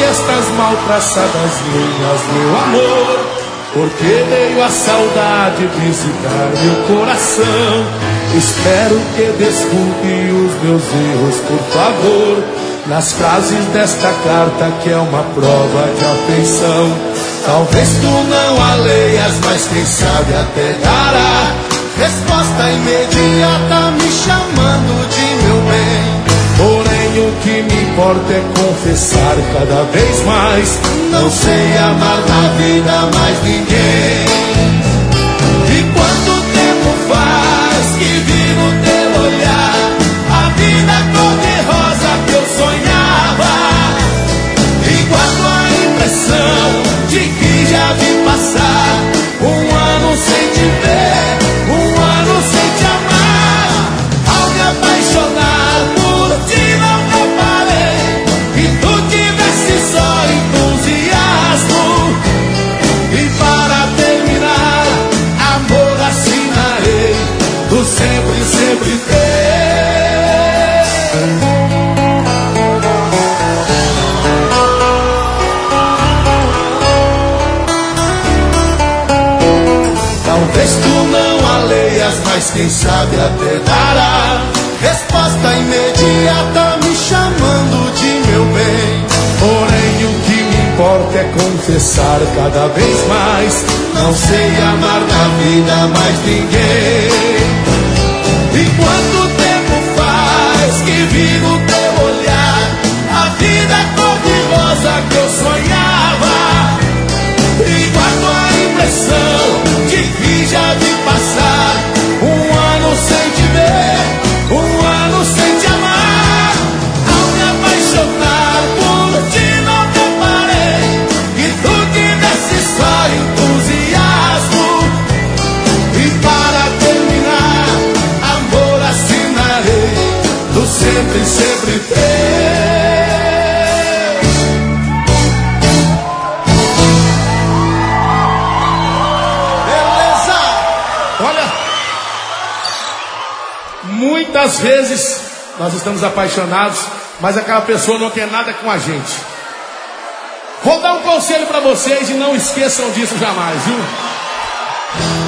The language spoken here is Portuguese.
estas mal traçadas linhas, meu amor, porque veio a saudade visitar meu coração. Espero que desculpe os meus erros, por favor, nas frases desta carta que é uma prova de afeição. Talvez tu não a leias, mas quem sabe até dará resposta imediata me chamando de meu bem. Porém o que me importa é confessar cada vez mais, não sei amar na vida mais ninguém. E quanto tempo faz que vi no teu olhar a vida cor-de-rosa que eu sonhava, e guardo a impressão de que já vi passar um ano sem te ver, um ano sem te amar. Ao me apaixonar por ti não reparei que tu tivesse só entusiasmo. E para terminar, amor, assinarei do sempre, sempre ter. Talvez tu não a leias, mas quem sabe até dará resposta imediata me chamando de meu bem. Porém o que me importa é confessar cada vez mais, não sei amar na vida mais ninguém. E quanto tempo faz que vi no teu olhar a vida cor-de-rosa que eu sonhava, e guardo a impressão de que já vi passar um ano sem te ver, um ano sem te amar. Ao me apaixonar por ti não reparei que tu tivesse só entusiasmo. E para terminar, amor, assinarei do sempre, sempre ter. Muitas vezes nós estamos apaixonados, mas aquela pessoa não quer nada com a gente. Vou dar um conselho para vocês e não esqueçam disso jamais, viu?